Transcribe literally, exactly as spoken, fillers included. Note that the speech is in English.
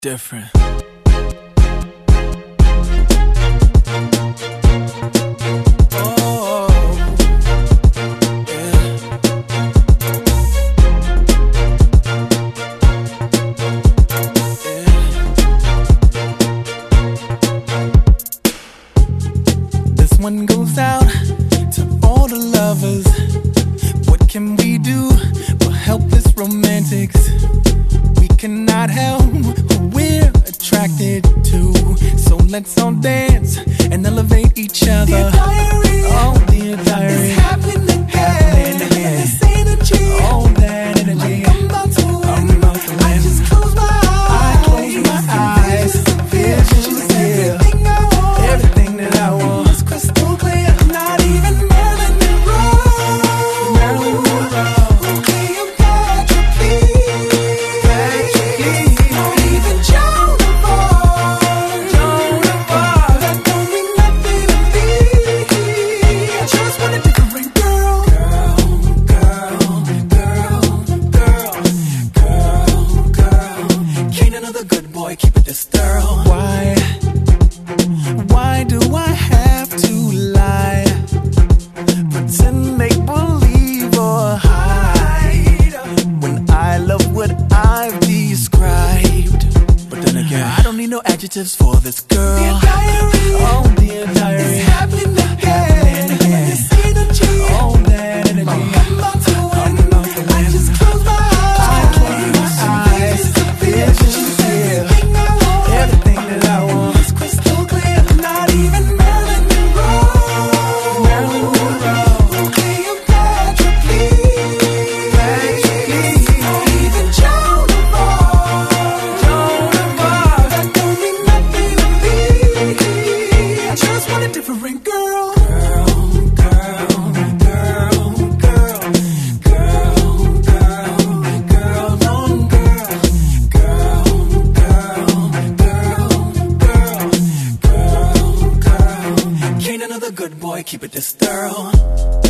different. One goes out to all the lovers. What can we do for helpless romantics? We cannot help who we're attracted to. So let's all dance and elevate each other. Dear diary, oh dear diary, it's happening again. Happening again. This energy, all that energy. I'm about to win. I'm about to win. I just close my eyes. I close my eyes. Visions, everything I want. Everything that I want. It's crystal clear. Not even Marilyn Monroe. Marilyn Monroe. Okay, you got your please. Not even Joan of Arc. Joan of Arc. That don't mean nothing to me. I just want a different girl. Girl, girl, girl, girl, girl. Can't another good boy keep it this girl. Why? Why do I have to lie? Pretend, make believe or hide when I love what I've described. But then again, I don't need no adjectives for this girl. Dear diary, oh dear diary, it's happening again. Happening again. This energy, all that energy. I'm about to win. I'm about to win. I just close my eyes. I close my eyes. Visions, yeah. Everything I want. Everything that I want. It's crystal clear. Not even Marilyn Monroe. Marilyn Monroe. Okay, you got your please. Not even Joan of Arc. Joan of Arc. That don't mean nothing to me. I just want a different girl. Can't another good boy keep it this thorough.